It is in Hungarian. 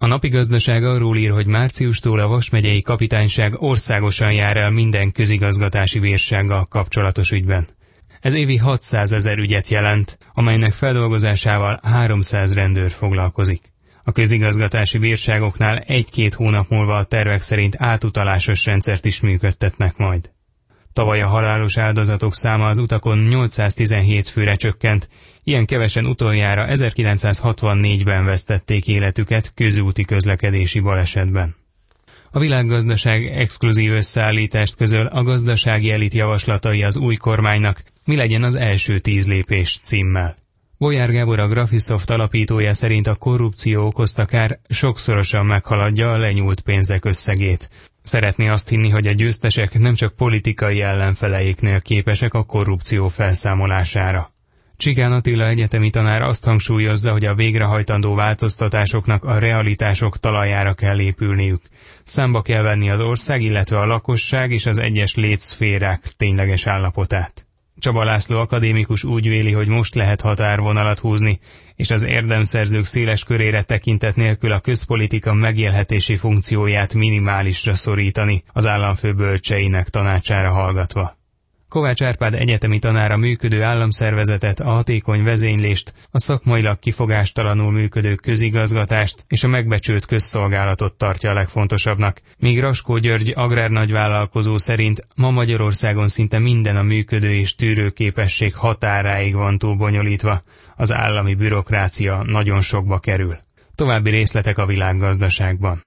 A Napi Gazdaság arról ír, hogy márciustól a Vas megyei kapitányság országosan jár el minden közigazgatási bírsággal kapcsolatos ügyben. Ez évi 600 000 ügyet jelent, amelynek feldolgozásával 300 rendőr foglalkozik. A közigazgatási bírságoknál 1-2 hónap múlva a tervek szerint átutalásos rendszert is működtetnek majd. Tavaly a halálos áldozatok száma az utakon 817 főre csökkent, ilyen kevesen utoljára 1964-ben vesztették életüket közúti közlekedési balesetben. A Világgazdaság exkluzív összeállítást közöl a gazdasági elit javaslatai az új kormánynak, mi legyen az első 10 lépés címmel. Bolyár Gábor, a Graphisoft alapítója szerint a korrupció okozta kár sokszorosan meghaladja a lenyúlt pénzek összegét. Szeretné azt hinni, hogy a győztesek nem csak politikai ellenfeleiknél képesek a korrupció felszámolására. Csikán Attila egyetemi tanár azt hangsúlyozza, hogy a végrehajtandó változtatásoknak a realitások talajára kell épülniük. Számba kell venni az ország, illetve a lakosság és az egyes létszférák tényleges állapotát. Csaba László akadémikus úgy véli, hogy most lehet határvonalat húzni, és az érdemszerzők széles körére tekintet nélkül a közpolitika megélhetési funkcióját minimálisra szorítani, az államfő bölcseinek tanácsára hallgatva. Kovács Árpád egyetemi tanár a működő államszervezetet, a hatékony vezénylést, a szakmailag kifogástalanul működő közigazgatást és a megbecsült közszolgálatot tartja a legfontosabbnak, míg Raskó György agrárnagyvállalkozó szerint ma Magyarországon szinte minden a működő és tűrőképesség határáig van túlbonyolítva, az állami bürokrácia nagyon sokba kerül. További részletek a Világgazdaságban.